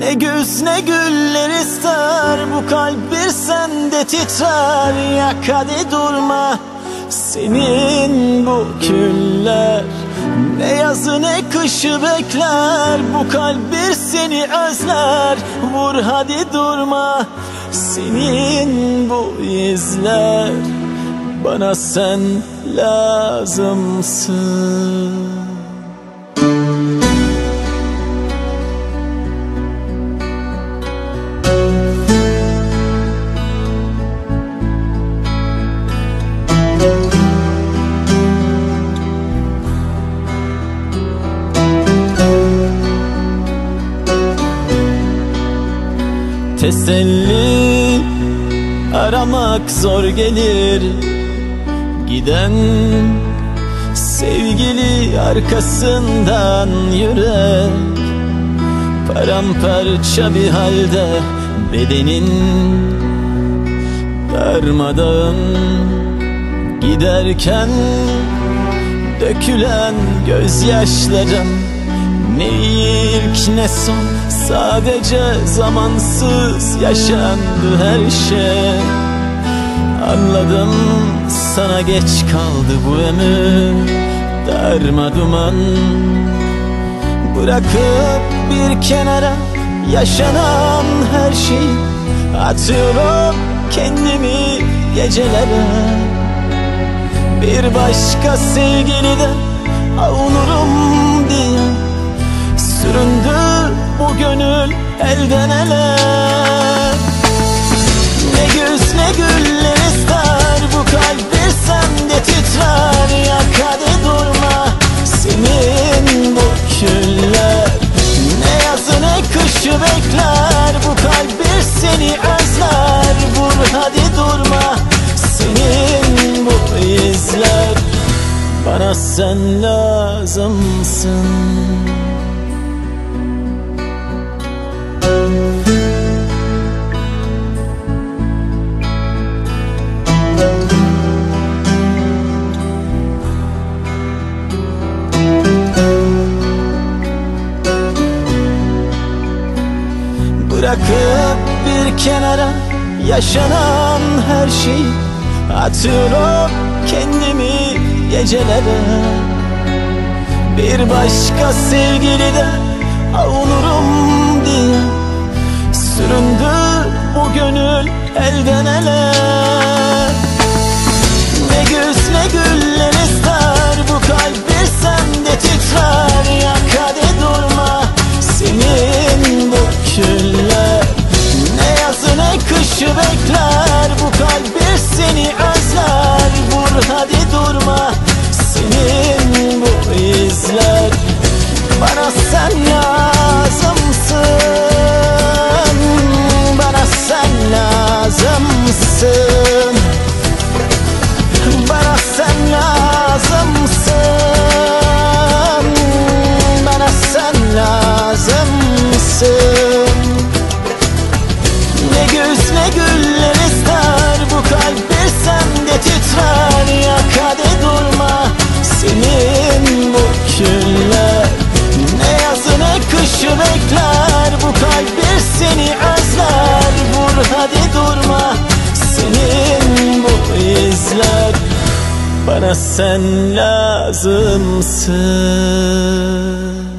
Ne güz ne güller ister, bu kalp bir sende titrer. Yak hadi durma senin bu küller, ne yazı ne kışı bekler. Bu kalp bir seni özler, vur hadi durma senin bu izler. Bana sen lazımsın. Teselli aramak zor gelir, giden sevgili arkasından yürek. Paramparça bir halde bedenin, darmadağın giderken dökülen gözyaşların, ne ilk ne son, sadece zamansız yaşandı her şey. Anladım, sana geç kaldı bu ömür, darma duman. Bırakıp bir kenara yaşanan her şeyi, atıyorum kendimi gecelere. Bir başka sevgiliden avunurum diye süründü bu gönül elden ele. Ne güz ne güller ister, bu kalp bir sende titrer. Yak hadi durma senin bu küller, ne yazı ne kışı bekler. Bu kalp bir seni özler, vur hadi durma senin bu izler. Bana sen lazımsın. Bırakıp bir kenara yaşanan her şeyi, atıyorum kendimi gecelere. Bir başka sevgiliden avunurum diye süründü bu gönül elden ele. Ne güz ne güller ister, bu kalp bir sende titrer. Yak hadi durma senin bu küller, ne yazı ne kışı bekler. Bu kalp bir seni özler, vur hadi durma senin bu izler. Bana sen lazımsın, bana sen lazımsın, bana sen lazımsın, bana sen lazımsın. Ne güz ne güller ister, bu kalp bir sende titrer. Yak hadi durma senin bu küller, ne yazı ne kışı bekler. Bu kalp bir seni özler, vur hadi durma senin bu izler. Bana sen lazımsın.